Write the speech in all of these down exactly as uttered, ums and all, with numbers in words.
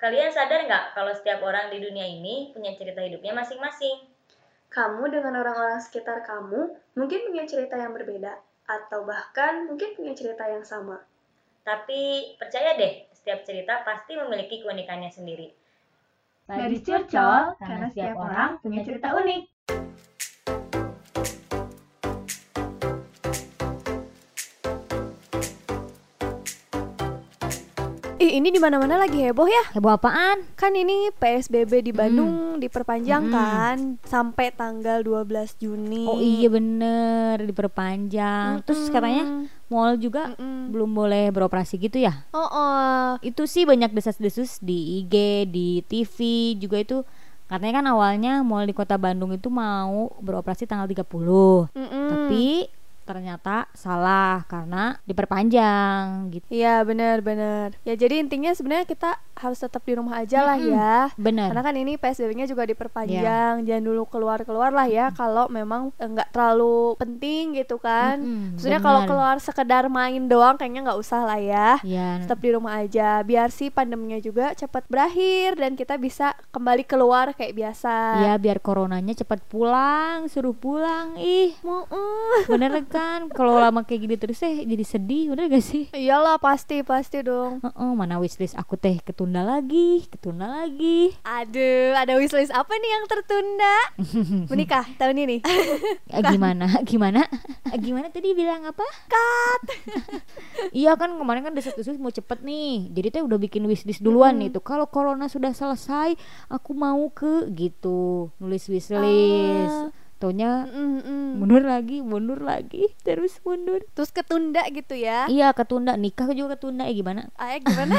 Kalian sadar nggak kalau setiap orang di dunia ini punya cerita hidupnya masing-masing? Kamu dengan orang-orang sekitar kamu mungkin punya cerita yang berbeda, atau bahkan mungkin punya cerita yang sama. Tapi percaya deh, setiap cerita pasti memiliki keunikannya sendiri. Gadis Curcol, karena setiap orang punya cerita unik. Ih, ini di mana-mana lagi heboh ya? Heboh apaan? Kan ini P S B B di Bandung diperpanjang Hmm. kan sampai tanggal dua belas Juni. Oh iya bener, diperpanjang. Terus Mm-mm. katanya mall juga Mm-mm. belum boleh beroperasi gitu ya? Oh, oh. Itu sih banyak desas-desus di I G, di T V juga itu. Katanya kan awalnya mall di kota Bandung itu mau beroperasi tanggal tiga puluh. Mm-mm. Tapi ternyata salah karena diperpanjang gitu. Iya, benar-benar. Ya jadi intinya sebenarnya kita harus tetap di rumah aja lah Mm-mm. ya. Bener. Karena kan ini P S B B-nya juga diperpanjang. Jangan dulu keluar-keluar lah ya kalau memang enggak terlalu penting gitu kan. Mm-mm, Maksudnya kalau bener. keluar sekedar main doang kayaknya nggak usah lah ya. Ya, Tetap di rumah aja biar si pandeminya juga cepat berakhir dan kita bisa kembali keluar kayak biasa. ya biar coronanya cepat pulang, suruh pulang. Ih, Mau eh. bener kan? Kalau lama kayak gini terus eh jadi sedih, bener gak sih? Iyalah, pasti pasti dong. Heeh, mana wishlist aku teh ketunda lagi, ketunda lagi. Aduh, ada wishlist apa nih yang tertunda? Menikah tahun ini. Ya, gimana? Gimana? Gimana tadi bilang apa? Cut. Iya kan kemarin kan desas-desus mau cepet nih. Jadi teh udah bikin wishlist duluan nih tuh. Kalau corona sudah selesai, aku mau ke gitu. Nulis wishlist. Ah. Taunya Mm-mm. mundur lagi, mundur lagi, terus mundur. Terus ketunda gitu ya. Iya ketunda, nikah juga ketunda. Eh gimana? Ah, gimana?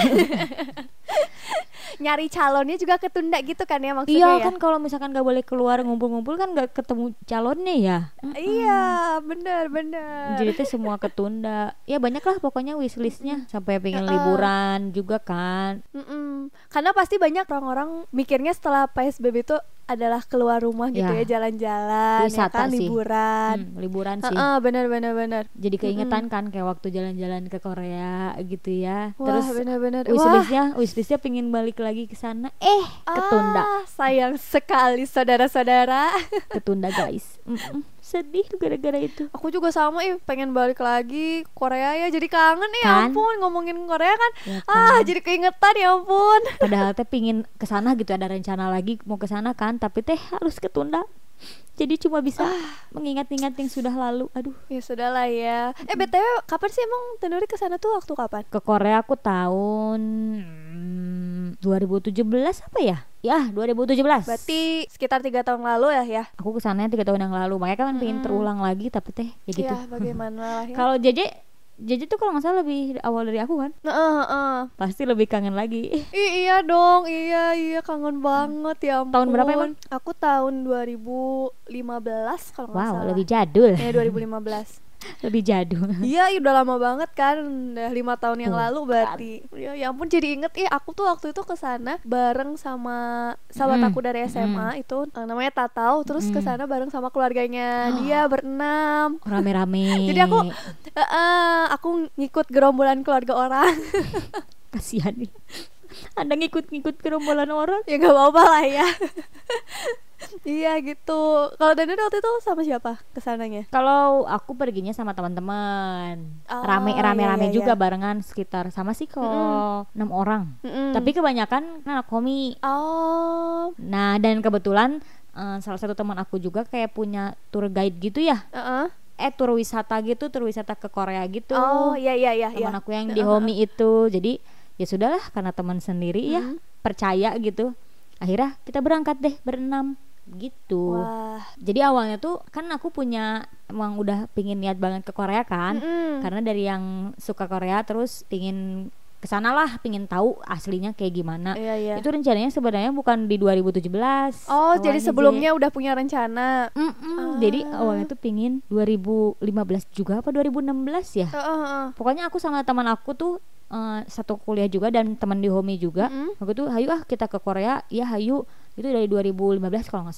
Nyari calonnya juga ketunda gitu kan ya maksudnya Iya ya? kan kalau misalkan gak boleh keluar ngumpul-ngumpul kan gak ketemu calonnya ya. Iya, benar benar. Jadi teh semua ketunda. Ya banyak lah pokoknya wishlistnya. Sampai pengen Uh-uh. liburan juga kan. Mm-mm. Karena pasti banyak orang-orang mikirnya setelah P S B B itu adalah keluar rumah gitu Ya. ya, jalan-jalan, ya Wisata kan, sih. liburan. Hmm, liburan sih. Heeh, benar benar benar. Jadi keingetan kan kayak waktu jalan-jalan ke Korea gitu ya. Wah, Terus benar-benar. Wah, wishlistnya, wishlistnya pengen balik lagi ke sana. Eh, ketunda. ah, sayang sekali saudara-saudara. Ketunda guys. Mm-mm, sedih gara-gara itu. Aku juga sama, ih pengen balik lagi Korea ya, jadi kangen nih. Kan? Ampun, ngomongin Korea kan, Ya ah kan? jadi keingetan ya ampun. Padahal teh pingin ke sana gitu, ada rencana lagi mau ke sana kan, tapi teh harus ketunda. Jadi cuma bisa mengingat-ingat yang sudah lalu. Aduh. Ya sudahlah ya. Eh B T W kapan sih emang Tenuri kesana tuh, waktu kapan? Ke Korea aku tahun hmm, dua ribu tujuh belas apa ya? Ya, dua ribu tujuh belas. Berarti sekitar tiga tahun lalu ya ya. Aku kesana tiga tahun yang lalu. Makanya kan pengen Mm-mm. terulang lagi, tapi teh ya gitu. Ya bagaimana lah ya. Kalau Jeje, Jeje tuh kalau nggak salah lebih awal dari aku kan? Nah, uh, uh. Pasti lebih kangen lagi. Ih, iya dong, iya iya kangen banget ya ampun. Tahun berapa emang? Aku tahun dua ribu lima belas kalau nggak Wow, salah. lebih jadul. Ya dua ribu lima belas. Lebih jadul. Iya, iya, udah lama banget kan, udah lima tahun yang Tuh, lalu berarti. Ya, ya ampun, jadi inget, ih aku tuh waktu itu kesana bareng sama sahabat Mm. aku dari S M A itu, eh, namanya Tatau. Terus Mm. kesana bareng sama keluarganya dia berenam. Rame-rame. Jadi aku, eh, eh, aku ngikut gerombolan keluarga orang. Kasihan nih. Anda ngikut-ngikut gerombolan orang. Ya gak apa-apa lah ya. Iya gitu. Kalau Daniel waktu itu sama siapa kesananya? Kalau aku perginya sama teman-teman, Oh, rame rame iya, rame iya, juga iya. barengan sekitar sama sih kok enam orang. Mm-mm. Tapi kebanyakan anak komi. Oh, Nah dan kebetulan eh, salah satu teman aku juga kayak punya tour guide gitu ya. uh-uh. Eh tour wisata gitu, tour wisata ke Korea gitu. Oh iya iya iya. Teman iya. aku yang di Homi itu. Jadi ya sudahlah karena teman sendiri ya Hmm. percaya gitu. Akhirnya kita berangkat deh berenam gitu. Wah. Jadi awalnya tuh kan aku punya emang udah pingin niat banget ke Korea kan. Mm-mm. Karena dari yang suka Korea terus pingin kesana lah, pingin tahu aslinya kayak gimana. Iya iya. Itu rencananya sebenarnya bukan di dua ribu tujuh belas. Oh, jadi awalnya, sebelumnya Je. udah punya rencana. Mm-mm, Ah. Jadi awalnya tuh pingin dua ribu lima belas juga apa dua ribu enam belas ya. Uh, uh, uh. Pokoknya aku sama teman aku tuh eh, satu kuliah juga dan teman di Homi juga. Mm-mm. Aku tuh hayu ah kita ke Korea, ya hayu. Itu dari dua ribu lima belas kalau nggak salah.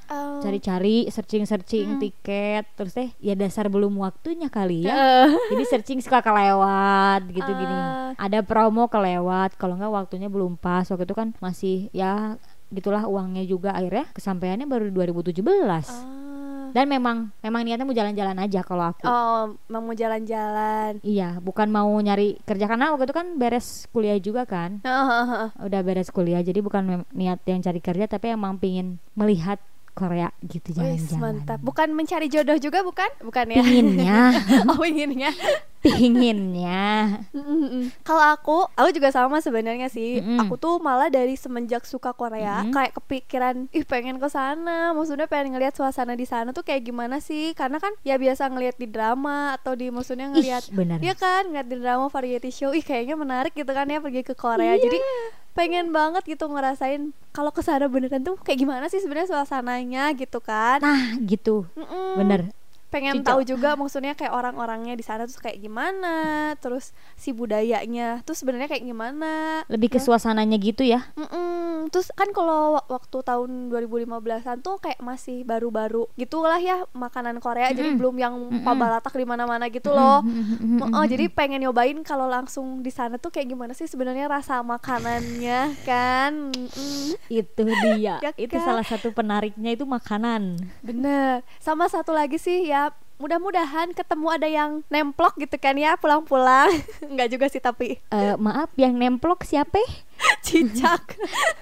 Oh. cari-cari, searching-searching Mm. tiket, terus teh ya dasar belum waktunya kali ya. Eh. Jadi searching suka kelewat gitu gini. Ah. Ada promo kelewat, kalau enggak waktunya belum pas. Waktu itu kan masih ya gitulah uangnya juga, akhirnya kesampaiannya baru dua ribu tujuh belas. Ah. Dan memang memang niatnya mau jalan-jalan aja kalau aku. Oh, mau jalan-jalan. Iya, bukan mau nyari kerja karena waktu itu kan beres kuliah juga kan. Udah beres kuliah, jadi bukan mem- niat yang cari kerja, tapi emang pingin melihat Korea gitu Wih, jalan-jalan. mantap. Bukan mencari jodoh juga bukan? Bukan ya? Pinginnya, Oh, inginnya. pinginnya. Mm-mm. Kalau aku, aku juga sama sebenarnya sih. Mm-mm. Aku tuh malah dari semenjak suka Korea, Mm-mm. kayak kepikiran, ih pengen ke sana. Maksudnya pengen ngelihat suasana di sana tuh kayak gimana sih? Karena kan ya biasa ngelihat di drama atau di maksudnya ngelihat, Ih, benar. ya kan, ngeliat di drama variety show. Ih kayaknya menarik gitu kan ya pergi ke Korea. Jadi pengen banget gitu ngerasain kalau ke sana beneran tuh kayak gimana sih sebenarnya suasananya gitu kan. Nah, gitu. Mm-mm. Bener. Pengen Cocok. tahu juga maksudnya kayak orang-orangnya di sana tuh kayak gimana, terus si budayanya tuh sebenarnya kayak gimana. Lebih ke suasananya gitu ya. Mm-mm. Terus kan kalau wa- waktu tahun dua ribu lima belasan tuh kayak masih baru-baru gitulah ya makanan Korea, jadi Mm-mm. belum yang Mm-mm. pabalatak di mana-mana gitu loh. Mm-mm. Oh, jadi pengen nyobain kalau langsung di sana tuh kayak gimana sih sebenarnya rasa makanannya kan. Mm-mm. Itu dia. Ya Itu kan? salah satu penariknya itu makanan. Bener. Sama satu lagi sih ya, mudah-mudahan ketemu ada yang nemplok gitu kan ya pulang-pulang. Enggak juga sih tapi Eh, maaf, yang nemplok siapa? cicak.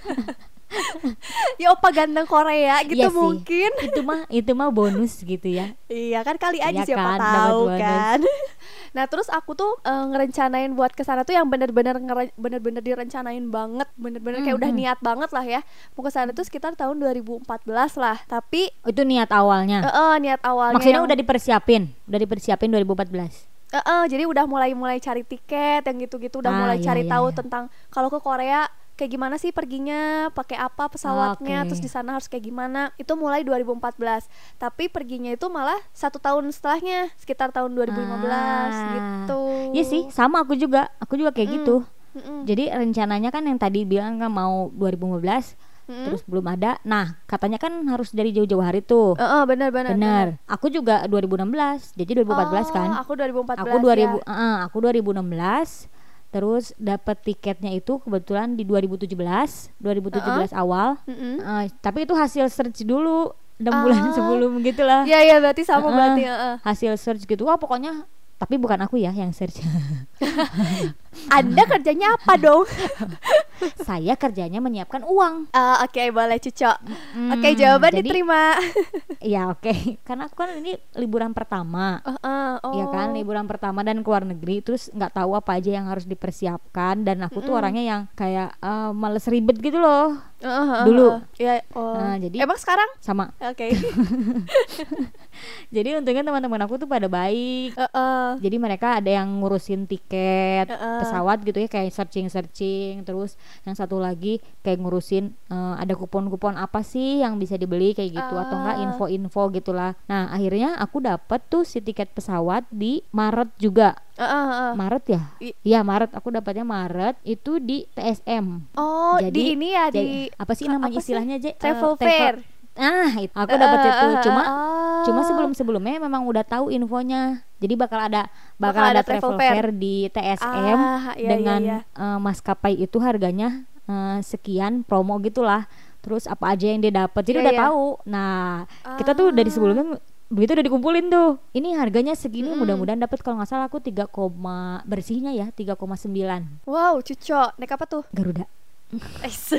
Ya opa ganteng Korea gitu Iya sih. mungkin. Itu mah itu mah bonus gitu ya. Iya kan kali aja Iya siapa kan, dapat tahu bonus. kan. Nah terus aku tuh eh, ngerencanain buat kesana tuh yang bener-bener ngere- bener-bener direncanain banget, bener-bener kayak udah Mhm. niat banget lah ya. Mau kesana tuh sekitar tahun dua ribu empat belas lah. Tapi Itu niat awalnya. eh, eh, niat awalnya Maksudnya yang- udah dipersiapin, udah dipersiapin dua ribu empat belas. Eh, eh, jadi udah mulai-mulai cari tiket yang gitu-gitu, udah Ah, mulai iya, cari iya, tahu iya. tentang kalau ke Korea kayak gimana sih perginya, pakai apa pesawatnya, Oke. terus di sana harus kayak gimana. Itu mulai dua ribu empat belas. Tapi perginya itu malah satu tahun setelahnya, sekitar tahun dua ribu lima belas Ah. gitu. Iya sih, sama aku juga. Aku juga kayak Mm. gitu. Mm-mm. Jadi rencananya kan yang tadi bilang kan mau dua ribu lima belas, Mm-mm. terus belum ada. Nah, katanya kan harus dari jauh-jauh hari tuh. Eh, eh, benar benar. Benar. Aku juga dua ribu enam belas. Jadi dua ribu empat belas Oh, kan. aku dua ribu empat belas. Aku dua ribu, ya. eh, aku dua ribu enam belas. Terus dapat tiketnya itu kebetulan di dua ribu tujuh belas, dua ribu tujuh belas awal. Mm-mm. Eh, tapi itu hasil search dulu enam bulan Ah. sebelum gitulah. Iya iya berarti sama Heeh. berarti. eh, eh. Hasil search gitu. Wah, pokoknya tapi bukan aku ya yang search. Anda kerjanya apa dong? Saya kerjanya menyiapkan uang. Ah, Oke boleh Cucok. Hmm, Oke jawaban jadi- diterima. Ya oke. Karena aku kan ini liburan pertama. Eh, eh, oh. Iya kan, liburan pertama dan keluar negeri, terus nggak tahu apa aja yang harus dipersiapkan, dan aku tuh Mm-mm. orangnya yang kayak eh, males ribet gitu loh. Eh, eh, Dulu. eh, ya, oh. Nah, jadi- emang sekarang? Sama. Oke. Jadi untungnya teman-teman aku tuh pada baik. Eh, eh. Jadi mereka ada yang ngurusin tiket Heeh. pesawat gitu ya, kayak searching-searching. Terus yang satu lagi kayak ngurusin eh, ada kupon-kupon apa sih yang bisa dibeli kayak gitu, atau enggak Ah. info-info gitulah. Nah, akhirnya aku dapet tuh si tiket pesawat di Maret juga. Eh, eh, eh. Maret ya? I- Iya, Maret. Aku dapatnya Maret itu di T S M. Oh, Jadi- di ini ya Jadi, di apa sih apa namanya sih? istilahnya, Je? Eh, travel fair. Ah, itu. Aku dapat Eh, itu. eh, eh, Cuma oh. cuma sebelum-sebelumnya memang udah tahu infonya. Jadi bakal ada bakal, Bakal ada, ada travel travel fair. fair di T S M Ah, iya, dengan iya, iya. eh, maskapai itu harganya eh, sekian, promo gitulah. Terus apa aja yang dia dapat. Jadi Iya, udah iya. tahu. Nah, kita tuh dari Ah. sebelumnya begitu udah dikumpulin tuh. Ini harganya segini, Mm-mm. mudah-mudahan dapat, kalau nggak salah aku tiga, bersihnya ya tiga koma sembilan. Wow, Cucok. Naik apa tuh? Garuda. Es.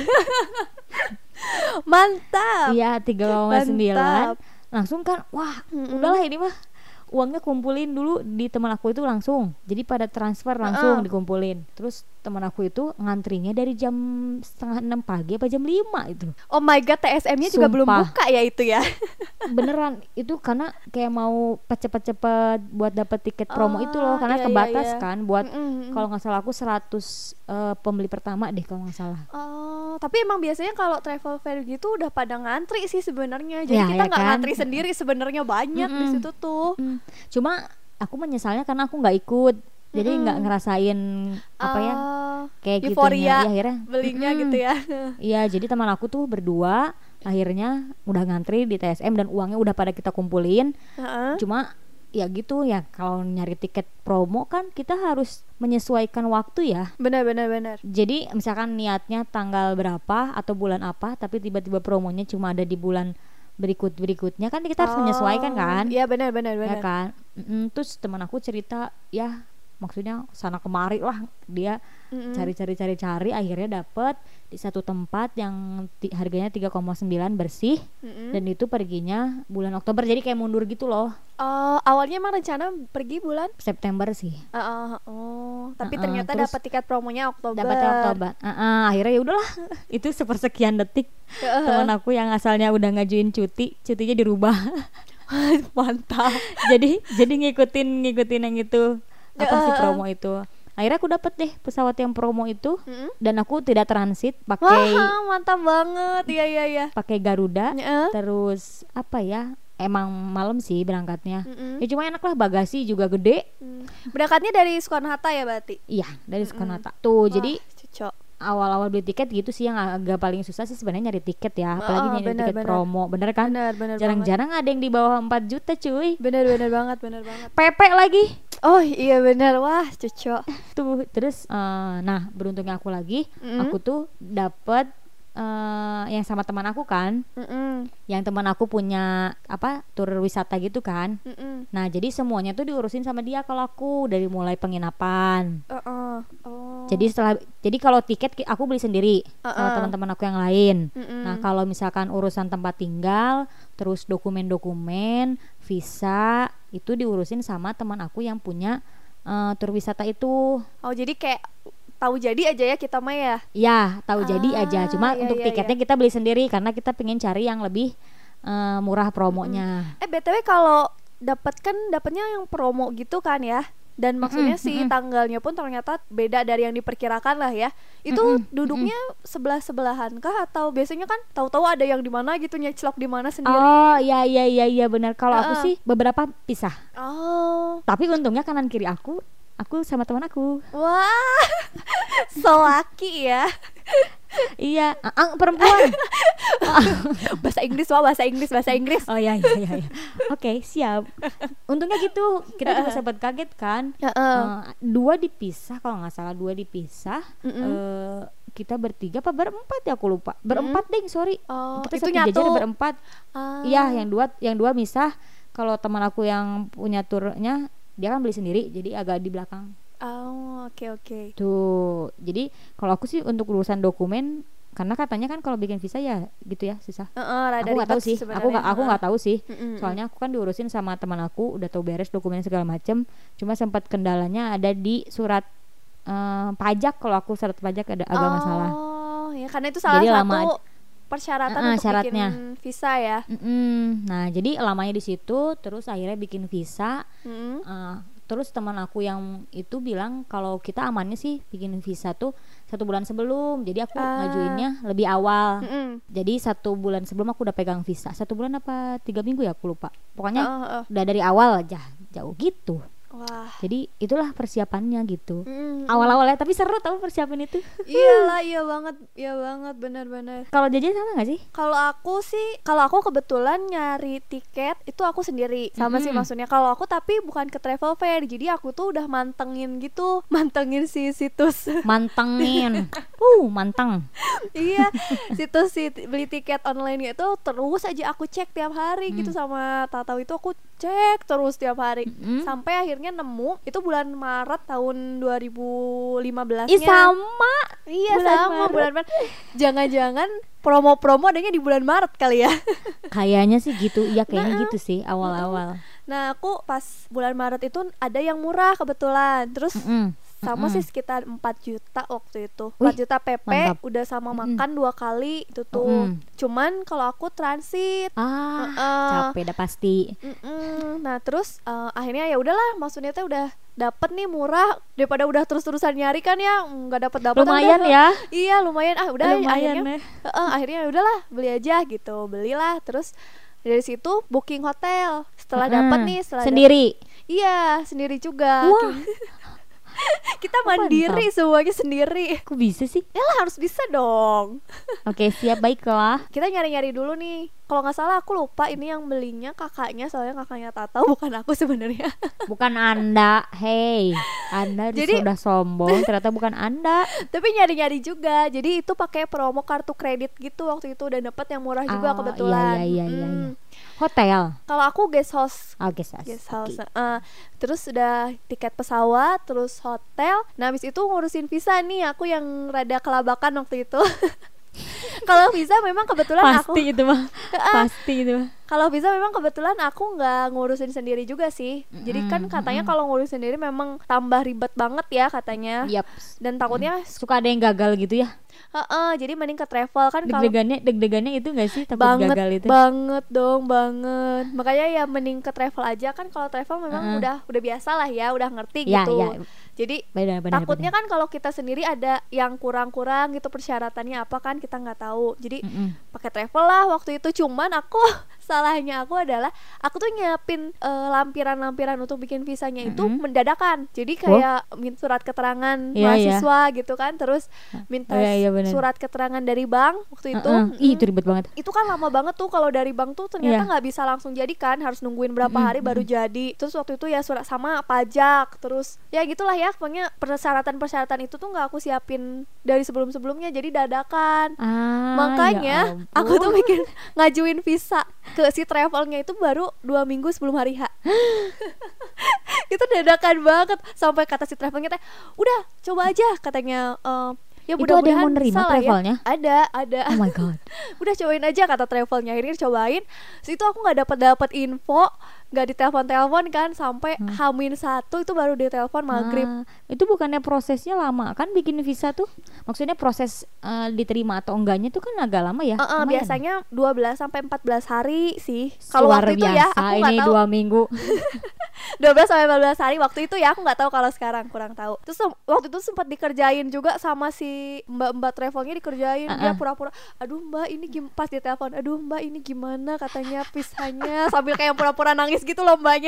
Mantap. Iya, tiga koma sembilan. Mantap. Langsung kan, wah, Mm-mm. udahlah ini mah uangnya kumpulin dulu di teman aku itu langsung. Jadi pada transfer langsung Heeh. dikumpulin. Terus teman aku itu ngantrinya dari jam setengah enam pagi apa jam lima itu. Oh my god, T S M-nya juga belum Sumpah. buka ya itu ya. Beneran itu karena kayak mau cepet-cepet buat dapet tiket promo Oh, itu loh, karena iya, kebatas iya, iya. kan buat Mm-mm. kalau nggak salah aku seratus eh, pembeli pertama deh kalau nggak salah. Oh, tapi emang biasanya kalau travel fair gitu udah pada ngantri sih sebenarnya. Jadi Ya, kita ya nggak kan? ngantri sendiri sebenarnya, banyak di Mm-mm. situ tuh. Hmm, Cuma aku menyesalnya karena aku nggak ikut. Jadi Mm-mm. nggak ngerasain apa ya Ah, kayak euforia gitunya. Ya, akhirnya belinya Mm-mm. gitu ya. Iya, jadi teman aku tuh berdua akhirnya udah ngantri di T S M dan uangnya udah pada kita kumpulin. Heeh. Cuma ya gitu ya, kalau nyari tiket promo kan kita harus menyesuaikan waktu ya. Benar benar benar. Jadi misalkan niatnya tanggal berapa atau bulan apa, tapi tiba-tiba promonya cuma ada di bulan berikut-berikutnya, kan kita harus menyesuaikan kan. Iya benar benar Ya benar. kan. Mm-mm, terus teman aku cerita ya maksudnya sana kemari lah dia Mm-mm. cari-cari cari-cari akhirnya dapet di satu tempat yang ti- harganya tiga koma sembilan bersih. Mm-mm. Dan itu perginya bulan Oktober, jadi kayak mundur gitu loh. Oh, awalnya emang rencana pergi bulan September sih. Ah, ah, oh, tapi Ah, ah, ternyata terus dapat tiket promonya Oktober. Dapatnya Oktober. Ah, ah, akhirnya ya udahlah. Itu sepersekian detik teman aku yang asalnya udah ngajuin cuti, cutinya dirubah. Mantap. jadi jadi ngikutin ngikutin yang itu apa sih Heeh. promo itu. Akhirnya aku dapet deh pesawat yang promo itu. Mm-mm. Dan aku tidak transit, pakai Wah, mantap banget. Iya iya iya. pakai Garuda. Heeh. Terus apa ya, emang malam sih berangkatnya. Mm-mm. Ya cuma enak lah, bagasi juga gede. Hmm. Berangkatnya dari Soekarno Hatta ya berarti. Iya, dari Soekarno Hatta tuh. Jadi Wah, cocok. awal-awal beli tiket gitu sih yang agak paling susah sih sebenarnya nyari tiket ya, apalagi Oh, nyari benar, tiket benar. promo, bener kan? Benar benar banget. Jarang-jarang ada yang di bawah empat juta cuy. Benar benar banget, benar banget. P P lagi Oh, iya benar. Wah, cocok. tuh. Terus eh, nah beruntungnya aku lagi, Mm. aku tuh dapet eh, yang sama teman aku kan, Mm-mm. yang teman aku punya apa tur wisata gitu kan. Mm-mm. Nah jadi semuanya tuh diurusin sama dia kalau aku, dari mulai penginapan. Uh-uh. Oh. Jadi setelah jadi kalau tiket ki- aku beli sendiri sama Uh-uh. teman-teman aku yang lain. Mm-mm. Nah kalau misalkan urusan tempat tinggal, terus dokumen-dokumen, visa itu diurusin sama teman aku yang punya eh, tur wisata itu. Oh, jadi kayak tahu jadi aja ya kita mah ya. Ya tahu jadi Ah, aja. Cuma iya, untuk iya, tiketnya kita beli sendiri karena kita pengen cari yang lebih eh, murah promonya. Eh, B T W kalau dapat kan dapatnya yang promo gitu kan ya. Dan maksudnya Mm-mm, si mm-mm. tanggalnya pun ternyata beda dari yang diperkirakan lah ya. Itu Mm-mm, duduknya sebelah-sebelahan kah atau biasanya kan tahu-tahu ada yang di mana gitu nyeclok di mana sendiri. Oh iya iya iya iya benar. Kalau aku Heeh. sih beberapa pisah. Oh. Tapi untungnya kanan kiri aku, aku sama teman aku. Wah. So lucky ya. Iya, ah, ah, perempuan. Bahasa Inggris, wah bahasa Inggris, bahasa Inggris. Oh iya iya iya. iya. Oke siap. Untungnya gitu. Kita juga sempat kaget kan. Heeh. Eh, dua dipisah kalau nggak salah, dua dipisah. Mm-mm. Eh, kita bertiga apa berempat ya aku lupa. Berempat ding sorry. Oh, Kita itu satu nyatu. jajar berempat. Ah. Iya yang dua yang dua misah. Kalau teman aku yang punya turnya dia kan beli sendiri, jadi agak di belakang. Oh, oke oke. Tuh, jadi kalau aku sih untuk urusan dokumen, karena katanya kan kalau bikin visa ya gitu ya susah. Heeh, rada Aku nggak tahu ribet sih, aku nggak aku nggak tahu sih. Mm-mm. Soalnya aku kan diurusin sama teman aku, udah tahu beres dokumen segala macem. Cuma sempat kendalanya ada di surat eh, pajak. Kalau aku surat pajak ada agak masalah. Oh, ya karena itu salah Jadi satu lama persyaratan Uh-uh, untuk syaratnya. bikin visa ya. Mm-mm. Nah jadi lamanya di situ, terus akhirnya bikin visa. Mm-mm. Eh, terus teman aku yang itu bilang kalau kita amannya sih bikin visa tuh satu bulan sebelum. Jadi aku Ah. ngajuinnya lebih awal. Mm-mm. Jadi satu bulan sebelum aku udah pegang visa. Satu bulan apa tiga minggu ya aku lupa. Pokoknya Heeh, heeh. udah dari awal aja jauh gitu. Wah. Jadi itulah persiapannya gitu. Mm-mm. Awal-awalnya tapi seru tau persiapan itu. Iyalah, iya banget, iya banget, benar-benar. Kalau jajan sama nggak sih? Kalau aku sih, kalau aku kebetulan nyari tiket itu aku sendiri. Sama sih Mm-mm. maksudnya. Kalau aku tapi bukan ke travel fair. Jadi aku tuh udah mantengin gitu, mantengin si situs. Mantengin. Uh, manteng. Iya, situs si beli tiket online itu terus aja aku cek tiap hari gitu, Hmm. sama Tatau itu aku cek terus tiap hari. Mm-mm. Sampai akhirnya nemu itu bulan Maret tahun dua ribu lima belas Ih sama. Iya bulan sama Maret. bulan Maret. Jangan-jangan promo-promo adanya di bulan Maret kali ya. Kayaknya sih gitu. Iya kayaknya gitu sih awal-awal. Nah aku pas bulan Maret itu ada yang murah kebetulan. Terus Mm-mm. sama Mm-mm. sih sekitar empat juta waktu itu. Wih, empat juta P P mantap. udah sama Mm-mm. makan dua kali itu tuh. Mm-mm. Cuman kalau aku transit. Ah, Heeh. capek dah pasti. Mm-mm. Nah terus eh, akhirnya ya udahlah, maksudnya tuh udah dapet nih murah daripada udah terus-terusan nyari kan ya, nggak dapet dapet Lumayan ya. Iya lumayan, ah udah Lumayan akhirnya ya. Heeh, akhirnya ya udahlah beli aja gitu, belilah. Terus dari situ booking hotel setelah Mm-mm. dapet nih setelah Sendiri. dapet- iya sendiri juga. Wah. Kita Oh, mandiri mantap. semuanya sendiri. Kok bisa sih? Ya lah harus bisa dong. Oke, siap, baiklah. Kita nyari-nyari dulu nih. Kalau nggak salah aku lupa ini yang belinya kakaknya, soalnya kakaknya Tata bukan aku sebenarnya. Bukan Anda. Hey, Anda Jadi- sudah sombong, ternyata bukan Anda. Tapi nyari-nyari juga. Jadi itu pakai promo kartu kredit gitu waktu itu, dan dapat yang murah juga Oh, kebetulan. iya, iya, iya, Hmm. iya. Hotel. Kalau aku guest house. Oke, Sas. Guest Oke. house. Eh, terus udah tiket pesawat, terus hotel. Nah, habis itu ngurusin visa nih. Aku yang rada kelabakan waktu itu. Kalau visa memang kebetulan aku Pasti itu mah. Pasti itu mah. Kalau visa memang kebetulan aku nggak ngurusin sendiri juga sih. Jadi kan Mm-mm, katanya mm-mm. kalau ngurusin sendiri memang tambah ribet banget ya katanya. Yap. Dan takutnya Suka ada yang gagal gitu ya. heeh, jadi mending ke travel kan kalau Deg-degannya, deg-degannya itu enggak sih takut banget gagal itu? banget dong banget. Makanya ya mending ke travel aja kan, kalau travel memang Heeh. udah udah biasa lah ya, udah ngerti Ya, gitu. ya. Jadi Benar, benar. takutnya benar. kan kalau kita sendiri ada yang kurang-kurang gitu, persyaratannya apa kan kita nggak tahu. Jadi Mm-mm. pakai travel lah waktu itu. Cuman aku salahnya aku adalah aku tuh nyiapin eh, lampiran-lampiran untuk bikin visanya itu Mm-mm. mendadakan. Jadi kayak min surat keterangan Iya, mahasiswa gitu kan, terus minta Oh, iya, iya, benar. surat keterangan dari bank waktu itu. Heeh. Ih, Mm. itu ribet banget. Itu kan lama banget tuh, kalau dari bank tuh ternyata Iya. nggak bisa langsung jadi kan, harus nungguin berapa Mm-mm, hari baru jadi. Terus waktu itu ya surat sama pajak, terus ya gitulah ya, pokoknya persyaratan-persyaratan itu tuh nggak aku siapin dari sebelum-sebelumnya, jadi dadakan. Ah, Makanya ya aku tuh ampun. bikin ngajuin visa ke si travelnya itu baru dua minggu sebelum hari H. Itu dadakan banget, sampai kata si travelnya teh, udah coba aja katanya. eh, ya Itu ada yang mau mudah-mudahan nerima salah ya." travelnya? Ada, ada. Oh my god. Udah cobain aja kata travelnya. Akhirnya cobain. Terus itu aku nggak dapat dapat info, nggak ditelepon-telepon kan sampai Hmm. Hamin satu itu baru ditelepon maghrib. Ah, itu bukannya prosesnya lama kan bikin visa tuh? Maksudnya proses eh, diterima atau enggaknya tuh kan agak lama ya? Eh, eh, Lumayan. biasanya dua belas sampai empat belas hari sih. Kalau Luar waktu itu ya biasa, aku nggak ini tahu. dua minggu. dua belas sampai empat belas hari waktu itu ya, aku nggak tahu kalau sekarang, kurang tahu. Terus sem- waktu itu sempat dikerjain juga sama si mbak-mbak travelnya, dikerjain. Dia Uh-uh. pura-pura, aduh mbak ini gim pas ditelepon, aduh mbak ini gimana katanya visanya, sambil kayak pura-pura nangis gitu loh mbaknya.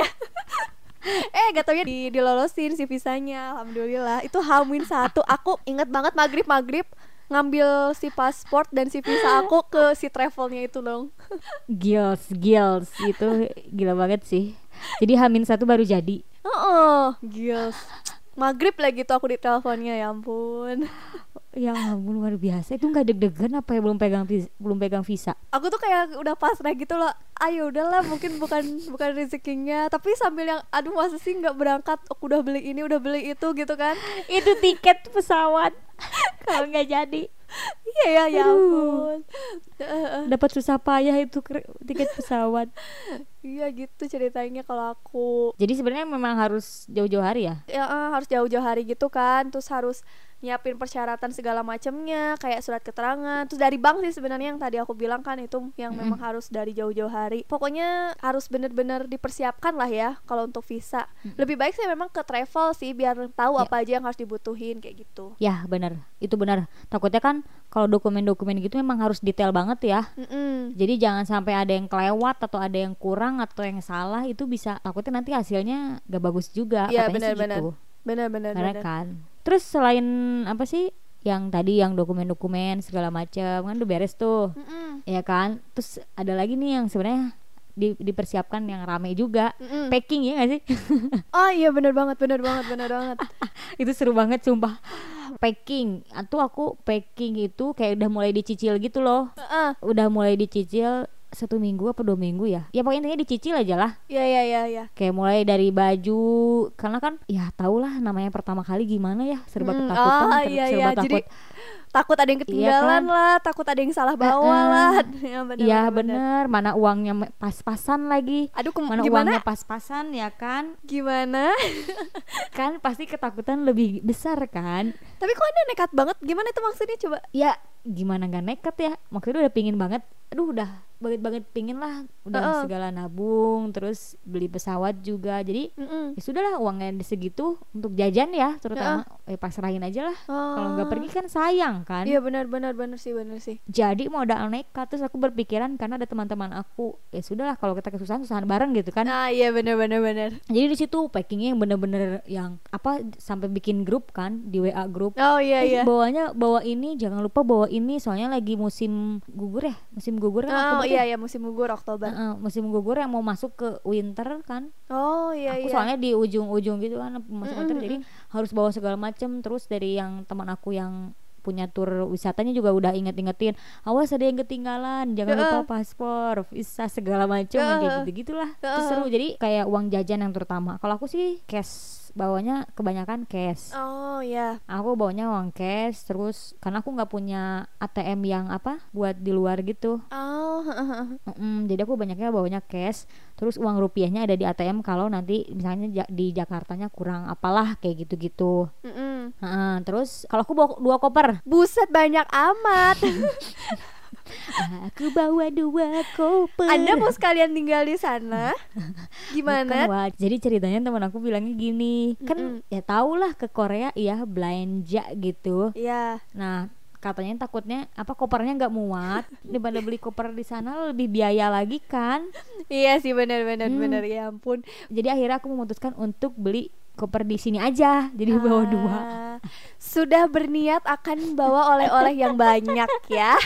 Eh gak taunya di, dilolosin si visanya, alhamdulillah. Itu Hamin satu, aku inget banget maghrib-maghrib ngambil si paspor dan si visa aku ke si travelnya itu dong. Gils, gils itu gila banget sih. Jadi Hamin satu baru jadi. Oh, gils. Maghrib lagi tuh aku di teleponnya, ya ampun. Ya ampun, luar biasa. Itu nggak deg-degan apa ya, belum pegang vis- belum pegang visa? Aku tuh kayak udah pasrah gitu loh. Ayo udahlah, mungkin bukan bukan rezekinya, tapi sambil yang aduh masa sih nggak berangkat, aku udah beli ini udah beli itu gitu kan. Itu tiket pesawat. Kalau nggak jadi, Iya ya, ya Aduh. ampun. dapat susah payah itu ker- tiket pesawat. Iya gitu ceritanya kalau aku. Jadi sebenarnya memang harus jauh-jauh hari ya. Ya eh, harus jauh-jauh hari gitu kan, terus harus nyiapin persyaratan segala macamnya kayak surat keterangan. Terus dari bank sih sebenarnya yang tadi aku bilang kan, itu yang memang harus dari jauh-jauh hari. Pokoknya harus bener-bener dipersiapkan lah ya kalau untuk visa. Lebih baik sih memang ke travel sih, biar tahu Ya. apa aja yang harus dibutuhin kayak gitu. Ya benar, itu benar. Takutnya kan kalau dokumen-dokumen gitu memang harus detail banget ya. Mm-mm. Jadi jangan sampai ada yang kelewat atau ada yang kurang atau yang salah, itu bisa takutnya nanti hasilnya gak bagus juga. Iya, Katanya sih benar-benar. gitu. Benar-benar. Karena benar. kan. Terus selain apa sih yang tadi yang dokumen-dokumen segala macam kan udah beres tuh. Mm-mm. Ya kan? Terus ada lagi nih yang sebenarnya di, dipersiapkan yang rame juga. Mm-mm. Packing ya gak sih? Oh iya benar banget, benar banget, benar banget. Itu seru banget sumpah. Packing. Atau aku packing itu kayak udah mulai dicicil gitu loh. Heeh. Udah mulai dicicil satu minggu apa dua minggu ya. Ya pokoknya intinya dicicil aja lah. Iya iya iya iya. Kayak mulai dari baju, karena kan ya tau lah namanya pertama kali gimana ya, serba Hmm, ketakutan, oh, ter- iya, serba iya. takut. Jadi takut ada yang ketinggalan kan? lah, takut ada yang salah bawa Heeh. lah. Ya benar. Iya benar, benar. bener, mana uangnya me- pas-pasan lagi, Aduh kem- mana gimana? uangnya pas-pasan ya kan, Gimana? kan pasti ketakutan lebih besar kan. Tapi kok Anda nekat banget? Gimana itu maksudnya coba? Ya gimana nggak nekat ya, maksudnya udah pingin banget, aduh udah banget-banget pingin lah udah Heeh. segala nabung, terus beli pesawat juga. Jadi Mm-mm. ya sudahlah, uangnya segitu untuk jajan ya terutama, eh pasrahin aja lah. Kalau nggak Oh. pergi kan sayang kan. Iya benar benar benar sih benar sih. Jadi modal nekat, terus aku berpikiran karena ada teman-teman aku, ya sudahlah kalau kita kesusahan susahan bareng gitu kan. Ah iya benar benar benar. Jadi di situ packingnya yang bener-bener yang apa, sampai bikin grup kan di W A grup. Oh iya Eh, iya. bawanya bawa ini, jangan lupa bawa ini soalnya lagi musim gugur ya, musim gugur kan Oh Oktober iya ya? iya musim gugur Oktober. Heeh, musim gugur yang mau masuk ke winter kan. Oh iya Aku iya. soalnya di ujung-ujung gitu kan masuk winter, Mm-mm, jadi harus bawa segala macam. Terus dari yang teman aku yang punya tur wisatanya juga udah inget-ingetin, awas ada yang ketinggalan, jangan lupa Heeh. paspor, visa segala macam, yang kayak Heeh. gitu-gitulah. Itu Heeh. seru, jadi kayak uang jajan yang terutama. Kalau aku sih cash, bawanya kebanyakan cash. Oh iya. Aku bawanya uang cash, terus karena aku nggak punya A T M yang apa buat di luar gitu. Oh. Mm-mm, jadi aku banyaknya bawanya cash, terus uang rupiahnya ada di A T M kalau nanti misalnya ja- di Jakartanya kurang apalah kayak gitu-gitu. Mm-mm. Heeh, terus kalau aku bawa dua koper. Buset banyak amat. Aku bawa dua koper. Anda mau sekalian tinggal di sana? Bukan, Gimana? Wak. Jadi ceritanya teman aku bilangnya gini, kan Mm-mm. ya tau lah ke Korea ya belanja gitu. Iya. Nah katanya takutnya apa kopernya nggak muat, daripada beli koper di sana lebih biaya lagi kan. Iya sih benar benar Hmm. benar ya ampun. Jadi akhirnya aku memutuskan untuk beli koper di sini aja, jadi bawa dua. Ah, sudah berniat akan bawa oleh-oleh yang banyak ya.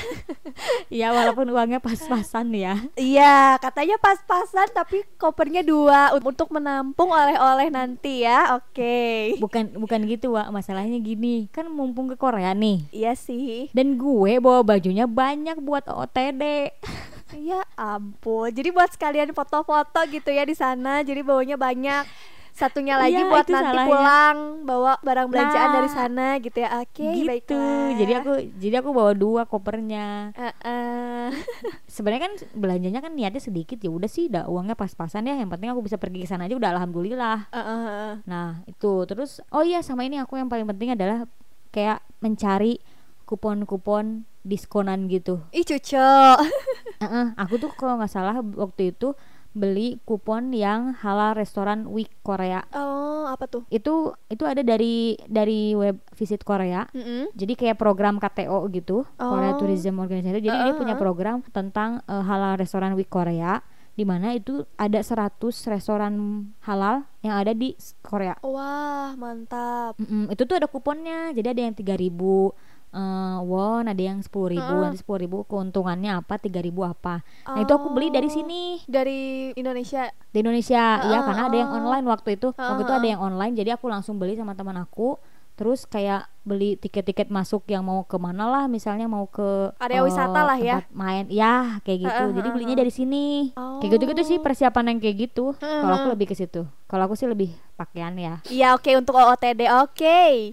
Ya walaupun uangnya pas-pasan ya. Iya, katanya pas-pasan tapi kopernya dua un- untuk menampung oleh-oleh nanti ya. Oke. Bukan bukan gitu, Wak. Masalahnya gini, kan mumpung ke Korea nih, Iya sih. dan gue bawa bajunya banyak buat O T D. Ya ampun. Jadi buat sekalian foto-foto gitu ya di sana. Jadi bawanya banyak. Satunya lagi Iya, buat itu nanti salahnya. pulang bawa barang belanjaan Nah, dari sana gitu ya. Oke, Gitu. baiklah. Jadi aku jadi aku bawa dua kopernya. Uh-uh. Sebenarnya kan belanjanya kan niatnya sedikit, ya udah sih, udah uangnya pas-pasan ya. Yang penting aku bisa pergi ke sana aja udah alhamdulillah. Uh-uh. Nah, itu terus oh iya, sama ini aku yang paling penting adalah kayak mencari kupon-kupon diskonan gitu. Ih cucok. Heeh, aku tuh kalau nggak salah waktu itu beli kupon yang halal restoran week Korea. Oh, apa tuh? Itu itu ada dari dari web Visit Korea. Mm-mm. Jadi kayak program K T O gitu, Korea Oh. Tourism Organization. Jadi dia Uh-uh. punya program tentang eh, halal restoran week Korea, di mana itu ada seratus restoran halal yang ada di s- Korea. Wah, mantap. Mm-mm, itu tuh ada kuponnya. Jadi ada yang tiga ribu eh, won, ada yang sepuluh ribu, Uh-uh. nanti sepuluh ribu keuntungannya apa, tiga ribu apa. Nah, itu aku beli dari Oh. sini. Dari Indonesia. Di Indonesia, ya Heeh, karena ada yang oh. online waktu itu. Waktu itu Heeh, ada yang online, jadi aku langsung beli sama teman aku. Terus kayak beli tiket-tiket masuk yang mau ke mana lah, misalnya mau ke Area eh, wisata lah ya. tempat main, ya kayak gitu. Heeh, Jadi heeh, belinya heeh. dari sini. Oh. Kayak gitu-gitu sih persiapan yang kayak gitu. Kalau aku Heeh. lebih ke situ. Kalau aku sih lebih pakaian ya, Iya, oke untuk O O T D. Oke.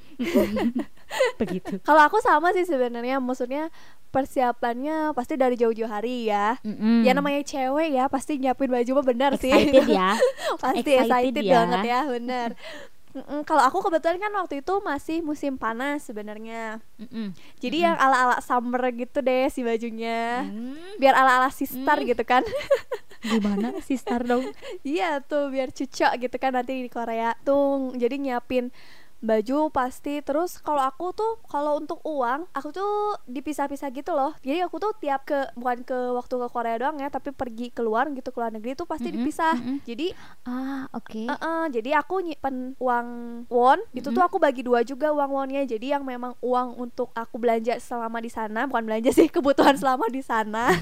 begitu. Kalau aku sama sih sebenarnya, maksudnya persiapannya pasti dari jauh-jauh hari ya. Mm-mm. Ya namanya cewek ya, pasti nyiapin baju mah benar sih. Excited ya. Pasti Excited excited, ya. banget ya, benar. Mm-mm, kalau aku kebetulan kan waktu itu masih musim panas sebenarnya. Mm-mm. Jadi yang ala-ala summer gitu deh si bajunya. Hmm, Biar ala-ala sister Hmm. gitu kan. Gimana sister dong? Iya tuh biar cucok gitu kan nanti di Korea. Tuh jadi nyiapin baju pasti. Terus kalau aku tuh kalau untuk uang aku tuh dipisah-pisah gitu loh. Jadi aku tuh tiap ke bukan ke waktu ke Korea doang ya, tapi pergi keluar gitu ke luar negeri tuh pasti Mm-mm, dipisah. mm-mm. Jadi Ah, oke. uh-uh, jadi aku nyimpen uang won itu tuh Mm-mm. aku bagi dua juga uang wonnya. Jadi yang memang uang untuk aku belanja selama di sana, bukan belanja sih, kebutuhan selama di sana.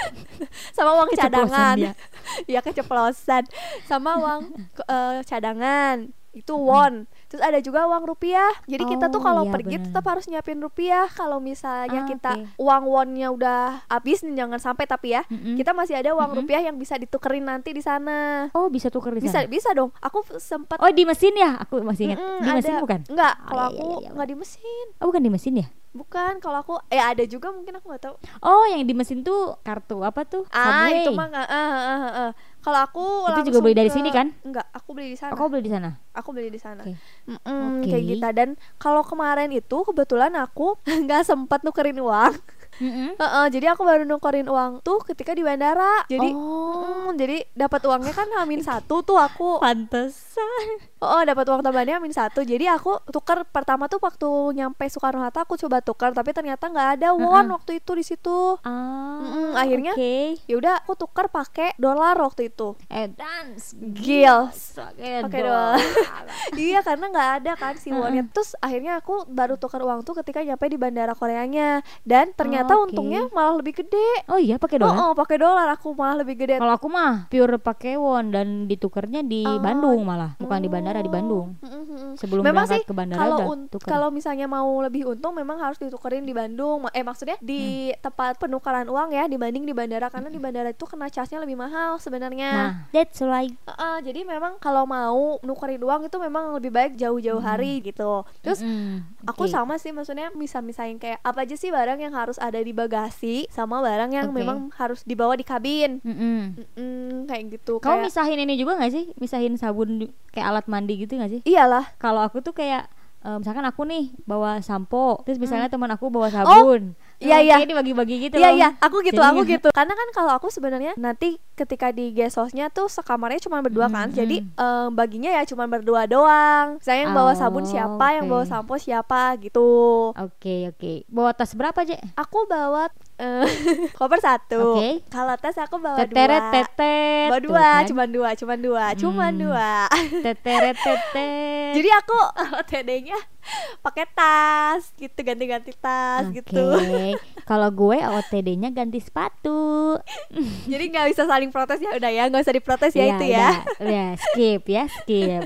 Sama uang Keceplosan cadangan. dia. Ya keceplosan. Sama uang ke- eh, cadangan itu won. Terus ada juga uang rupiah. Jadi kita tuh Oh, kalau iya, pergi bener. tetap harus nyiapin rupiah. Kalau misalnya Ah, kita oke. uang wonnya udah habis, jangan sampai tapi ya. Mm-mm. Kita masih ada uang Mm-mm. rupiah yang bisa ditukerin nanti di sana. Oh, bisa tuker di Bisa sana. bisa dong. Aku sempat Oh, di mesin ya? Aku masih ingat. Mm-mm, Di mesin ada. bukan? Enggak, Oh, kalau iya, aku iya, iya. enggak di mesin. Oh, bukan di mesin ya? Bukan, kalau aku eh ada juga mungkin aku nggak tahu. Oh, yang di mesin tuh kartu apa tuh? Ah, Subway. itu mah enggak. Ah, ah, ah, ah. Kalau aku Itu juga langsung beli dari ke- sini kan? Enggak, aku beli di sana. Oh, kau beli di sana? Aku beli di sana. Oke. Mm-mm, Oke. kayak gitu. Dan kalau kemarin itu kebetulan aku nggak sempat nukerin uang. Mm-mm. Heeh, jadi aku baru nukerin uang tuh ketika di bandara. Jadi Oh. mm, jadi dapat uangnya kan hamin satu tuh aku. Pantesan. Oh, dapat uang tambahannya hamin satu. Jadi aku tuker pertama tuh waktu nyampe Soekarno Hatta aku coba tukar tapi ternyata nggak ada won Mm-mm. waktu itu di situ. Ah, Mm-mm, akhirnya oke. ya udah aku tukar pakai dolar waktu itu. Eh dance Gils. pakai Pakai dolar. Iya, karena nggak ada kan si wonnya. Terus akhirnya aku baru tukar uang tuh ketika nyampe di bandara Koreanya dan ternyata Oh, oke. untungnya malah lebih gede. Oh iya pakai dolar. Oh, oh, pakai dolar aku malah lebih gede. Kalau aku mah pure pakai won dan ditukernya di Oh, Bandung malah, bukan di bandara, di Oh. Bandung. Mm, mm, mm. Sebelum Memang berangkat sih ke bandara kalau udah un- tuker. kalau misalnya mau lebih untung memang harus ditukerin di Bandung. Ma- Eh maksudnya di tempat penukaran uang ya dibanding di bandara karena di bandara itu kena charge-nya lebih mahal sebenarnya. Nah, that's right. Heeh, jadi memang kalau mau nukerin uang itu memang lebih baik jauh-jauh hari gitu. Terus Mm-mm. aku Oke. sama sih maksudnya bisa-misain kayak apa aja sih barang yang harus ada di bagasi sama barang yang Oke. memang harus dibawa di kabin. Mm-mm. Mm-mm, kayak gitu. Kamu kayak misahin ini juga gak sih? Misahin sabun ju- kayak alat mandi gitu gak sih? iyalah. Kalau aku tuh kayak eh, misalkan aku nih bawa sampo, terus misalnya teman aku bawa Hmm. Oh, sabun. iya, Nah, iya. kayak dibagi-bagi gitu Iya loh. iya, aku gitu, Jadi- aku gitu. Karena kan kalau aku sebenarnya nanti ketika di gesosnya tuh sekamarnya cuma berdua kan. Mm, Jadi mm. em, baginya ya cuma berdua doang. Saya yang bawa sabun Oh, siapa, yang bawa oke. sampo siapa gitu. Oke, oke. Bawa tas berapa, Je? Aku bawa eh, koper satu. Oke. Kalau tas aku bawa Teteret dua. tetet. Bawa Tuh dua, kan. cuma dua, cuma dua, cuma Hmm. dua. Teteret tetet. Jadi aku O T D-nya pakai tas gitu, ganti-ganti tas Oke. gitu. Kalau gue O T D-nya ganti sepatu. Jadi nggak bisa saling protes ya, udah ya, nggak usah diprotes ya Iya, itu ya. udah, udah, skip ya, skip.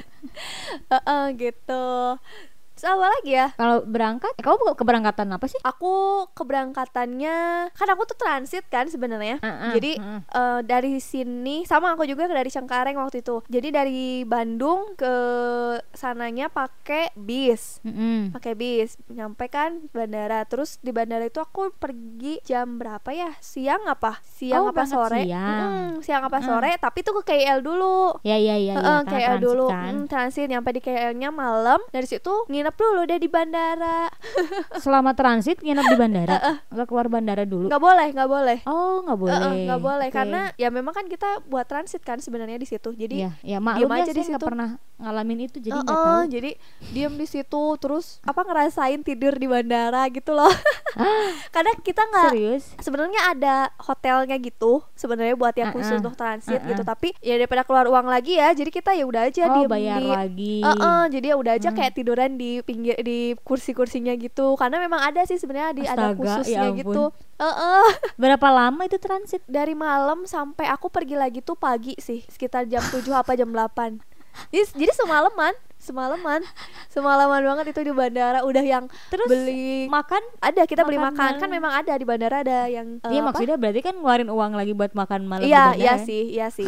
Heeh, gitu. Terus apa lagi ya? Kalau berangkat, eh, kamu keberangkatan apa sih? Aku keberangkatannya kan aku tuh transit kan sebenarnya. Uh-uh, Jadi uh-uh. eh, dari sini sama aku juga dari Cengkareng waktu itu. Jadi dari Bandung ke sananya pakai bis. Mm-mm. Pakai bis, nyampe kan bandara. Terus di bandara itu aku pergi jam berapa ya? Siang apa? Siang Oh, apa berangkat sore? siang. Mm, siang apa Mm. sore? Tapi tuh ke K L dulu. Ya, ya, ya, ya. Heeh, karena K L transit dulu. kan. Mm, transit nyampe di K L-nya malam. Dari situ nginep dulu deh di bandara. Selama transit nginep di bandara, nggak keluar bandara dulu. Nggak boleh, nggak boleh. Oh, nggak boleh. Heeh, nggak boleh Oke. karena ya memang kan kita buat transit kan sebenarnya di situ. Jadi ya, ya maklum diem ya, aja saya di nggak situ. pernah ngalamin itu, jadi nggak Heeh, tahu. jadi diem di situ terus apa ngerasain tidur di bandara gitu loh. Karena kita nggak Serius? sebenarnya ada hotelnya gitu sebenarnya buat yang khusus Uh-uh, untuk transit uh-uh. gitu, tapi ya daripada keluar uang lagi ya jadi kita ya udah aja Oh, diem bayar di lagi. Heeh, jadi ya udah aja Hmm. kayak tiduran di pinggir di kursi-kursinya gitu karena memang ada sih sebenarnya di ada Astaga, khususnya ya ampun. gitu. Heeh. Berapa lama itu transit? Dari malam sampai aku pergi lagi tuh pagi sih sekitar jam tujuh apa jam delapan. Jadi, jadi semalaman, semalaman, semalaman banget itu di bandara udah yang Terus beli makan? ada kita beli makan makan kan malam. memang ada di bandara ada yang eh, Iya, apa? maksudnya berarti kan ngeluarin uang lagi buat makan malam di Iya, bandara. iya sih, iya sih.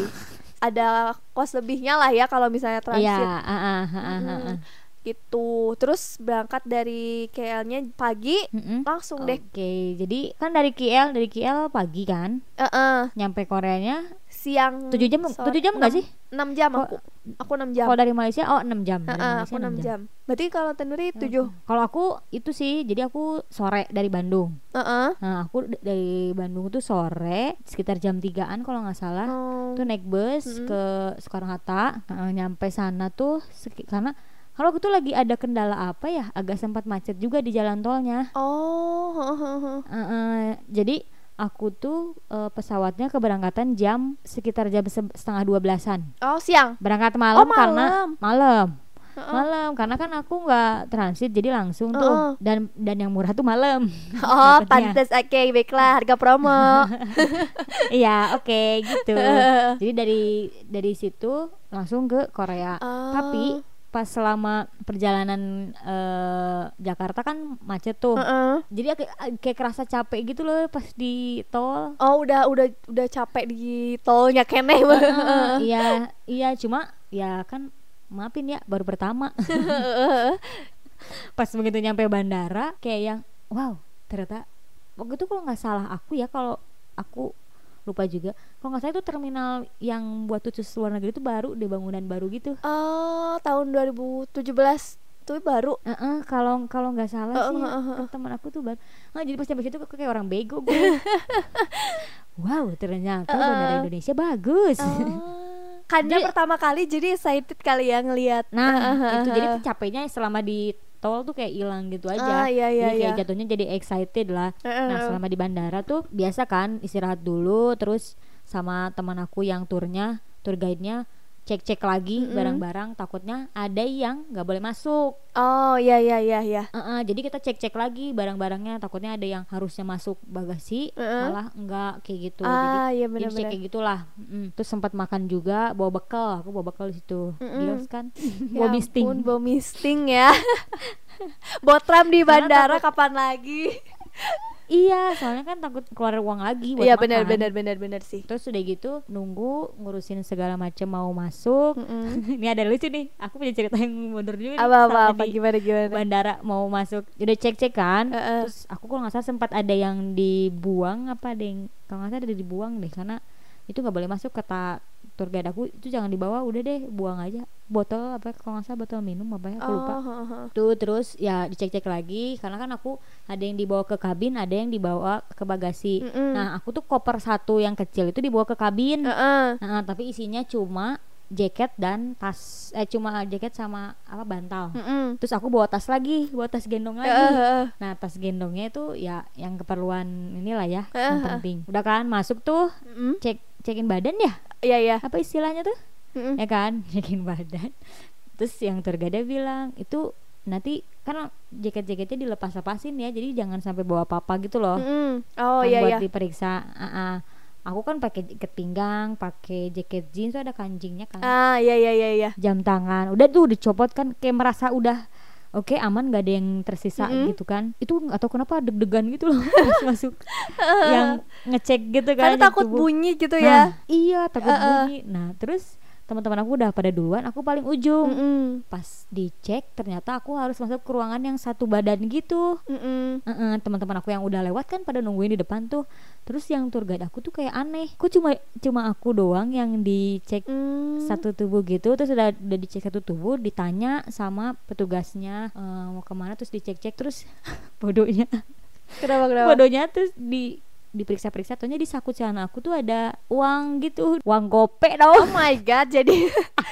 Ada kos lebihnya lah ya kalau misalnya transit. Iya, ah, ah, ah, ah, Mm, ah. gitu. Terus berangkat dari K L-nya pagi Mm-mm. langsung deh. Oke, jadi kan dari K L, dari K L pagi kan, Heeh, nyampe Koreanya siang tujuh jam, sore- tujuh jam nggak enam- sih? enam jam Kok- aku. Aku enam jam. Kalau dari Malaysia, oh enam jam. Dari Heeh, Malaysia aku enam jam. Berarti kalau Tenuri tujuh. Kalau aku itu sih, jadi aku sore dari Bandung. Heeh. Nah, aku d- dari Bandung tuh sore sekitar jam tigaan kalau nggak salah. Oh. Tuh naik bus Mm-mm. ke Soekarno Hatta. Nah, nyampe sana tuh seki- karena kalau aku tuh lagi ada kendala apa ya, agak sempat macet juga di jalan tolnya. Oh, heeh, heeh. Heeh, jadi aku tuh eh, pesawatnya keberangkatan jam sekitar jam se- setengah dua belasan. Oh, siang. Berangkat malam, Oh, karena malam. malam. Heeh. Malam karena kan aku nggak transit jadi langsung tuh, Heeh. dan dan yang murah tuh malam. Oh, Dapetnya. pantes. Oke, baiklah, harga promo. Iya, oke gitu. Jadi dari dari situ langsung ke Korea. Oh. Tapi pas selama perjalanan eh, Jakarta kan macet tuh. Heeh. Jadi kayak, kayak kerasa capek gitu loh pas di tol. Oh, udah udah udah capek di tolnya keneh. Heeh, iya, iya cuma ya kan maafin ya baru pertama. Pas begitu nyampe bandara kayak yang wow, ternyata waktu itu kalau nggak salah aku ya, kalau aku lupa juga, kalau nggak salah itu terminal yang buat khusus luar negeri itu baru deh, bangunan baru gitu. Oh, tahun dua ribu tujuh belas. Tuh baru. Heeh, kalau kalau nggak salah Heeh, sih heeh, heeh. teman aku tuh baru. Nah, jadi pas sampai situ aku kayak orang bego gue. Wow, ternyata Heeh. bandara Indonesia bagus. Oh. Karena Jadi- pertama kali jadi excited kali ya ngelihat. Nah, Heeh, itu heeh. jadi tuh capeknya selama di tol tuh kayak hilang gitu aja. Ah, iya, iya, jadi kayak iya. jatuhnya jadi excited lah. Heeh, Nah, heeh. selama di bandara tuh biasa kan istirahat dulu, terus sama teman aku yang turnya, tour guide-nya cek-cek lagi Mm-mm. barang-barang, takutnya ada yang nggak boleh masuk. Oh, iya iya iya iya. Heeh, jadi kita cek-cek lagi barang-barangnya, takutnya ada yang harusnya masuk bagasi, Heeh. malah enggak kayak gitu. Ah, jadi iya jadi cek benar-benar. kayak gitulah. Mm. Terus sempat makan juga, bawa bekal. Aku bawa bekal di situ. Mm-mm. Gils kan? Ya Bawa misting. ampun, bawa misting ya. Botram di Karena bandara kapan lagi? Iya, soalnya kan takut keluar uang lagi buat Iya makan. benar benar benar benar sih. Terus udah gitu nunggu ngurusin segala macam mau masuk. Mm-mm. Ini ada lucu nih. Aku punya cerita yang mundur juga nih. Apa apa sama apa di gimana gimana? bandara mau masuk. Udah cek-cek kan. Heeh. Terus aku kalau nggak salah sempat ada yang dibuang apa ada yang kalau nggak salah ada dibuang deh karena itu nggak boleh masuk kata tour guide aku itu jangan dibawa udah deh buang aja botol apa kalau nggak salah botol minum apa ya aku lupa. Oh, heeh, heeh. Tuh terus ya dicek-cek lagi karena kan aku ada yang dibawa ke kabin ada yang dibawa ke bagasi. Mm-mm. Nah aku tuh koper satu yang kecil itu dibawa ke kabin. Heeh. Nah tapi isinya cuma jaket dan tas eh cuma jaket sama apa bantal. Mm-mm. Terus aku bawa tas lagi bawa tas gendong lagi. Heeh, heeh. Nah tas gendongnya itu ya yang keperluan inilah ya Heeh, yang heeh. penting. Udah kan masuk tuh Mm-mm. cek cekin badan ya Iya iya. apa istilahnya tuh Mm-mm. ya kan cekin badan. Terus yang tour guide bilang itu nanti kan jaket-jaketnya dilepas-lepasin ya jadi jangan sampai bawa apa-apa gitu loh. Mm-mm. Oh Kan iya buat iya. diperiksa. Ah, ah. Aku kan pakai jaket pinggang, pakai jaket jeans tuh ada kancingnya kan. Ah iya iya iya iya. Jam tangan, udah tuh dicopot kan kayak merasa udah oke aman gak ada yang tersisa Mm-mm. gitu kan. Itu atau kenapa deg-degan gitu loh pas masuk yang ngecek gitu kan. Karena cek takut tubuh. bunyi gitu Nah, ya. iya takut Uh-uh. bunyi. Nah terus teman-teman aku udah pada duluan, aku paling ujung. Mm-mm. Pas dicek ternyata aku harus masuk ke ruangan yang satu badan gitu. Mm-mm. Uh-uh, teman-teman aku yang udah lewat kan pada nungguin di depan tuh. Terus yang tour guide aku tuh kayak aneh. Kok cuma cuma aku doang yang dicek Mm. satu tubuh gitu. Terus udah udah dicek satu tubuh, ditanya sama petugasnya eh, mau kemana terus dicek-cek terus bodohnya. Kenapa kenapa? Bodohnya terus di diperiksa-periksa ternyata di saku celana aku tuh ada uang gitu, uang gope Oh dong. my god, jadi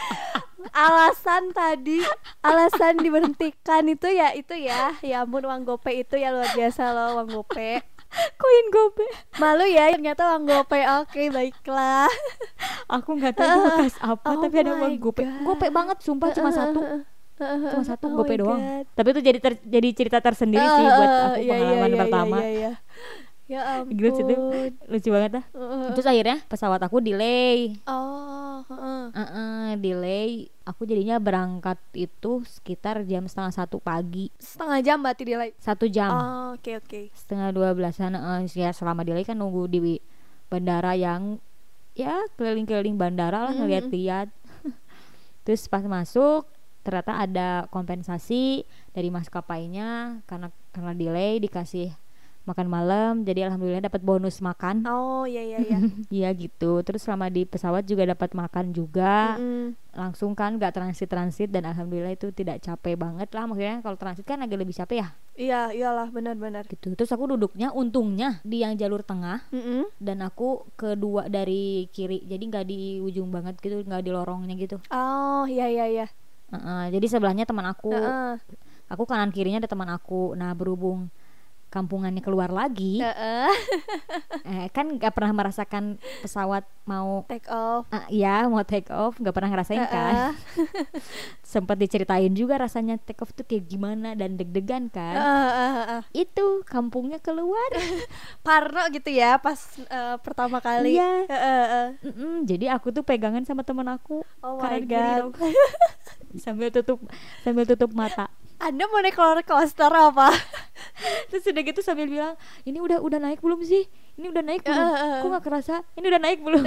alasan tadi alasan diberhentikan itu ya itu ya ya ampun uang gope itu ya luar biasa loh uang gope. Koin gope. Malu ya ternyata uang gope. Oke baiklah. Aku nggak tahu itu bekas apa Oh tapi ada my uang gope. God. Gope banget sumpah cuma satu. Cuma satu Oh gope my doang. God. Tapi itu jadi ter- jadi cerita tersendiri sih buat aku Iya, iya, pengalaman iya, pertama. iya, iya. Ya ampun. Gila sih itu. Lucu banget dah. Heeh. Terus akhirnya pesawat aku delay. Oh, heeh. Uh-uh, delay. Aku jadinya berangkat itu sekitar jam setengah satu pagi. Setengah jam berarti delay. Satu jam. Oh, oke oke. Setengah dua belasan. Uh, ya selama delay kan nunggu di bandara yang ya keliling-keliling bandara lah Mm-mm. ngeliat-liat. Terus pas masuk ternyata ada kompensasi dari maskapainya karena karena delay dikasih makan malam jadi alhamdulillah dapat bonus makan. Oh, iya iya iya. Iya gitu. Terus selama di pesawat juga dapat makan juga. Mm-mm. Langsung kan gak transit-transit dan alhamdulillah itu tidak capek banget lah. Maksudnya kalau transit kan agak lebih capek ya Iya, iyalah benar-benar. gitu. Terus aku duduknya untungnya di yang jalur tengah Mm-mm. dan aku kedua dari kiri. Jadi gak di ujung banget gitu, gak di lorongnya gitu. Oh, iya iya iya. Uh-uh, jadi sebelahnya teman aku. Heeh. Aku kanan kirinya ada teman aku. Nah berhubung kampungannya keluar lagi, Heeh. eh, kan gak pernah merasakan pesawat mau Take off. ah, ya mau take off, gak pernah ngerasain kan. Sempat diceritain juga rasanya take off tuh kayak gimana dan deg-degan kan. Heeh, heeh, heeh. Itu kampungnya keluar. Parno gitu ya pas eh, pertama kali. Iya. Heeh, heeh. Mm-mm, jadi aku tuh pegangan sama teman aku Oh my kanan kiri god. dong. sambil tutup sambil tutup mata. Anda mau naik roller coaster apa? Terus udah gitu sambil bilang, ini udah udah naik belum sih? Ini udah naik belum? Uh, uh. Kok nggak kerasa? Ini udah naik belum?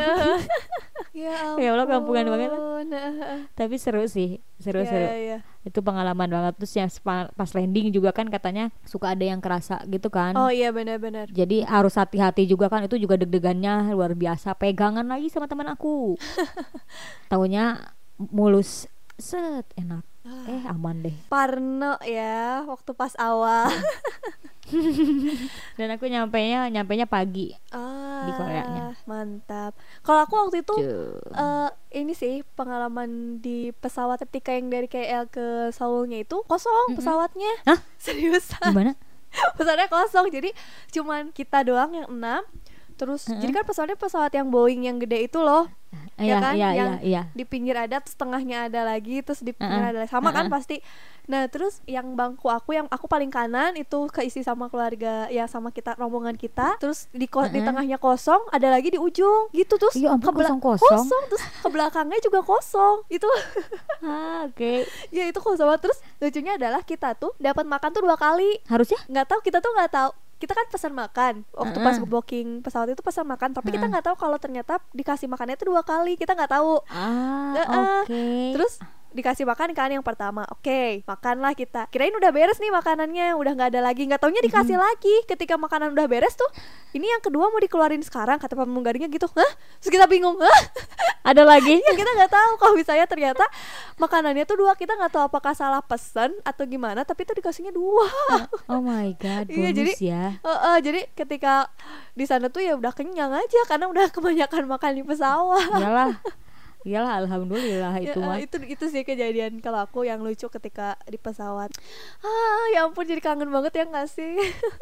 Ya Ya Allah, kampungan banget lah. ampun. Heeh. Tapi seru sih, seru Iya, seru. iya, iya. Itu pengalaman banget. Terus yang spa- pas landing juga kan katanya suka ada yang kerasa gitu kan. Oh iya benar-benar. Jadi harus hati-hati juga kan. Itu juga deg-degannya luar biasa. Pegangan lagi sama teman aku. Taunya mulus. set enak. Eh aman deh. Parno ya waktu pas awal. Dan aku nyampainya nyampainya pagi Ah, di Koreanya. mantap. Kalau aku waktu itu Tuh. eh ini sih pengalaman di pesawat ketika yang dari K L ke Seoulnya itu kosong Mm-mm. pesawatnya. Hah? Seriusan. Gimana? Pesawatnya kosong, jadi cuman kita doang yang enam. Terus Heeh. jadi kan pesawatnya pesawat yang Boeing yang gede itu loh. Iya kan? iya iya Yang iya. di pinggir ada, terus tengahnya ada lagi, terus di pinggir Uh-uh. ada lagi. Sama kan Uh-uh. pasti. Nah terus yang bangku aku, yang aku paling kanan itu keisi sama keluarga, ya sama kita, rombongan kita. Terus di ko- di Uh-uh. tengahnya kosong, ada lagi di ujung gitu. Terus Iya ampun, kebela- kosong-kosong. kosong, terus ke belakangnya juga kosong. Itu Ah, oke. ya itu kosong banget. Terus lucunya adalah kita tuh dapat makan tuh dua kali. Harusnya Nggak tahu, kita tuh nggak tahu, kita kan pesan makan waktu Uh-uh. pas booking pesawat itu pesan makan, tapi kita Uh-uh. nggak tahu kalau ternyata dikasih makannya itu dua kali, kita nggak tahu. ah Uh-uh. oke. Terus dikasih makan kan yang pertama, oke makanlah kita, kirain udah beres nih makanannya, udah nggak ada lagi, nggak taunya dikasih lagi. Ketika makanan udah beres tuh, ini yang kedua mau dikeluarin sekarang, kata pramugarinya gitu. Hah? Terus kita bingung, hah? Ada lagi? Ya kita nggak tahu kalau misalnya ternyata makanannya tuh dua, kita nggak tahu apakah salah pesan atau gimana, tapi itu dikasihnya dua. Oh my god, Iya, bonus jadi- ya. Uh, uh, jadi ketika di sana tuh ya udah kenyang aja karena udah kebanyakan makan di pesawat. Iyalah. Iyalah alhamdulillah Ya, itu uh, mah. itu itu sih kejadian kalau aku yang lucu ketika di pesawat. Ah, ya ampun, jadi kangen banget ya nggak sih?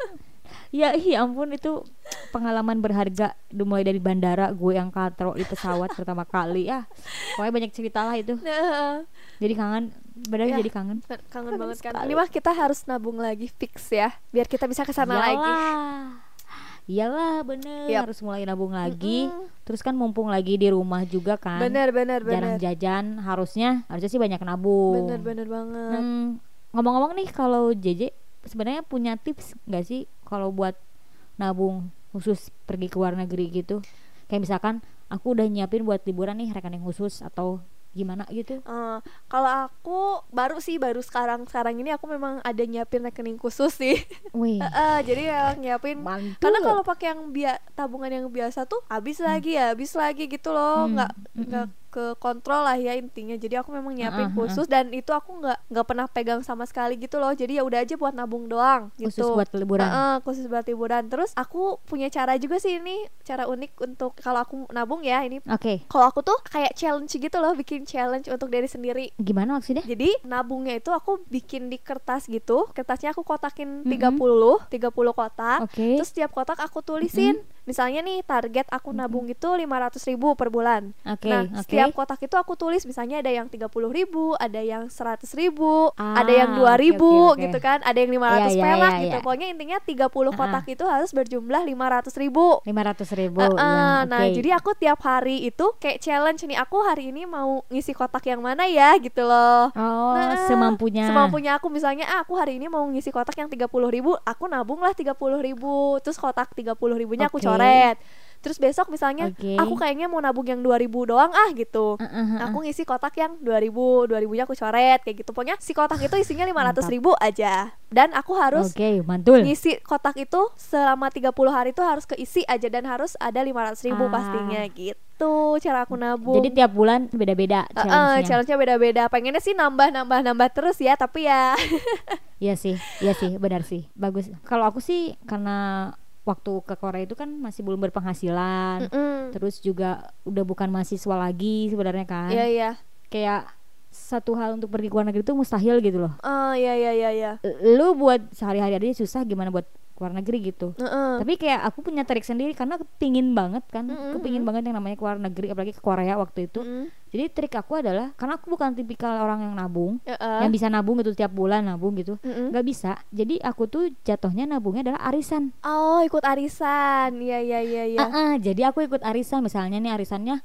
Ya ih ampun, itu pengalaman berharga mulai dari bandara gue yang katro di pesawat pertama kali ya. Pokoknya banyak cerita lah itu. Nah, Jadi kangen, benar Ya. jadi kangen. kangen, kangen banget kan. sekali. Ini mah kita harus nabung lagi fix ya, biar kita bisa kesana lagi. Iyalah. Iyalah bener, Yap. harus mulai nabung lagi. Mm-mm. Terus kan mumpung lagi di rumah juga kan, Bener bener jarang bener. jajan, harusnya harusnya sih banyak nabung. Bener bener banget. Hmm, ngomong-ngomong nih, kalau J J sebenarnya punya tips nggak sih kalau buat nabung khusus pergi ke luar negeri gitu? Kayak misalkan aku udah nyiapin buat liburan nih rekening khusus atau gimana gitu? Eh, kalau aku baru sih baru sekarang sekarang ini aku memang ada nyiapin rekening khusus sih. Wih, Eh, eh, jadi yang nyiapin, mantul. karena kalau pakai yang bia tabungan yang biasa tuh habis lagi ya habis lagi gitu loh, Hmm, nggak mm-mm. nggak ke kontrol lah ya intinya. Jadi aku memang nyiapin Uh-uh, khusus, dan itu aku nggak nggak pernah pegang sama sekali gitu loh. Jadi ya udah aja buat nabung doang gitu. Khusus buat liburan. Heeh, khusus buat liburan. Terus aku punya cara juga sih, ini cara unik untuk kalau aku nabung ya ini. Oke, Kalau aku tuh kayak challenge gitu loh, bikin challenge untuk diri sendiri. gimana maksudnya? Jadi nabungnya itu aku bikin di kertas gitu. Kertasnya aku kotakin Mm-mm. tiga puluh tiga puluh kotak. Oke. Terus setiap kotak aku tulisin. Misalnya nih target aku nabung itu lima ratus ribu per bulan. Oke, Nah, oke. setiap kotak itu aku tulis, misalnya ada yang tiga puluh ribu, ada yang seratus ribu, Ah, ada yang dua ribu oke, oke, oke. gitu kan, ada yang lima ratus Iya, iya, perak iya, gitu. iya. Pokoknya intinya tiga puluh Ah, kotak itu harus berjumlah lima ratus ribu. lima ratus ribu. Uh, uh, ya, Nah, oke. jadi aku tiap hari itu kayak challenge nih, aku hari ini mau ngisi kotak yang mana ya gitu loh. Oh, Nah, semampunya. Semampunya aku, misalnya ah, aku hari ini mau ngisi kotak yang tiga puluh ribu, aku nabung lah tiga puluh ribu. Terus kotak tiga puluh ribunya aku Oke. coret. Terus besok misalnya Oke. aku kayaknya mau nabung yang dua ribu doang ah gitu. Uh, uh, uh, uh. Aku ngisi kotak yang dua ribu, dua ribunya aku coret kayak gitu. Pokoknya si kotak itu isinya lima ratus ribu aja. Dan aku harus Oke, mantul. ngisi kotak itu selama tiga puluh hari itu harus keisi aja, dan harus ada lima ratus ribu Ah. pastinya gitu. Cara aku nabung. Jadi tiap bulan beda-beda Uh, uh, challenge-nya. challenge-nya beda-beda. Pengennya sih nambah-nambah-nambah terus ya, tapi ya Iya sih, iya sih, benar sih. Bagus. Kalau aku sih karena waktu ke Korea itu kan masih belum berpenghasilan. Mm-mm. Terus juga udah bukan mahasiswa lagi sebenarnya kan. Iya iya. Kayak satu hal untuk pergi ke luar negeri itu mustahil gitu loh. Oh iya iya iya iya. Lu buat sehari-hari aja susah, gimana buat ke luar negeri gitu. Heeh. Tapi kayak aku punya trik sendiri karena kepingin banget kan, Mm-mm. kepingin banget yang namanya ke luar negeri, apalagi ke Korea waktu itu. Mm-mm. Jadi trik aku adalah, karena aku bukan tipikal orang yang nabung, Heeh. yang bisa nabung gitu tiap bulan nabung gitu, Mm-mm. nggak bisa. Jadi aku tuh jatuhnya nabungnya adalah arisan. Oh, ikut arisan. Iya iya iya iya. Ah, ah, jadi aku ikut arisan. Misalnya nih arisannya,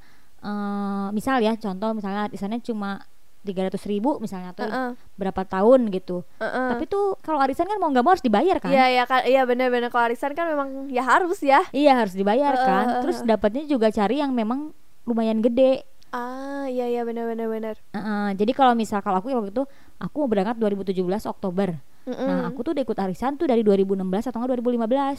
eh, misal ya contoh misalnya arisannya cuma tiga ratus ribu misalnya, atau Heeh. berapa tahun gitu. Heeh. Tapi tuh kalau arisan kan mau nggak mau harus dibayar kan. Iya iya kan, iya benar-benar kalau arisan kan memang ya harus ya. Iya harus dibayar Heeh, kan. heeh, Terus heeh. dapatnya juga cari yang memang lumayan gede. Ah, iya iya benar-benar benar. Heeh, jadi kalau misal kalau aku waktu itu aku mau berangkat dua ribu tujuh belas Oktober. Mm-mm. Nah aku tuh udah ikut arisan tuh dari dua ribu enam belas atau enggak dua ribu lima belas.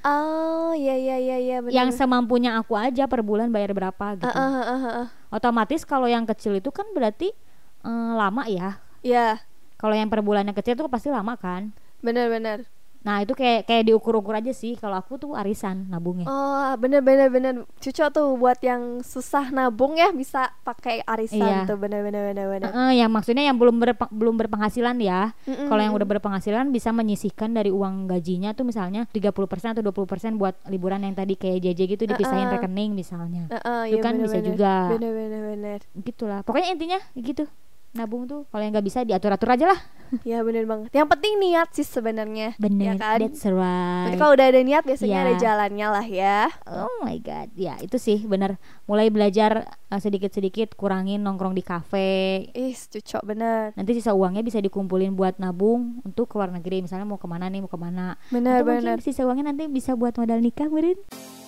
Oh, iya iya iya iya benar. Yang semampunya aku aja per bulan bayar berapa gitu. Heeh heeh heeh. Otomatis kalau yang kecil itu kan berarti eh, lama ya. Ya, Kalau yang per bulannya kecil tuh pasti lama kan. benar-benar. Nah itu kayak kayak diukur-ukur aja sih. Kalau aku tuh arisan nabungnya. Oh, bener-bener bener. Cocok tuh buat yang susah nabung ya, bisa pakai arisan Iya. tuh, bener-bener bener-bener. Eh, yang maksudnya yang belum berpe- belum berpenghasilan ya. Mm-mm. Kalau yang udah berpenghasilan bisa menyisihkan dari uang gajinya tuh misalnya tiga puluh persen atau dua puluh persen buat liburan yang tadi kayak J J gitu dipisahin Uh-uh. rekening misalnya. Heeh, Itu iya, kan bisa bener-bener. juga. Bener-bener bener. Gitulah. Pokoknya intinya gitu. Nabung tuh kalau yang nggak bisa diatur-atur aja lah. Ya bener banget. Yang penting niat sih sebenarnya. Bener. Ya kan? That's right. Berarti kalau udah ada niat biasanya Ya. ada jalannya lah ya. Oh my god. Ya, itu sih bener. Mulai belajar uh, sedikit-sedikit kurangin nongkrong di kafe. Ih, cocok bener. Nanti sisa uangnya bisa dikumpulin buat nabung untuk ke luar negeri. Misalnya mau kemana nih, mau kemana. Bener Atau bener. mungkin sisa uangnya nanti bisa buat modal nikah, Meren.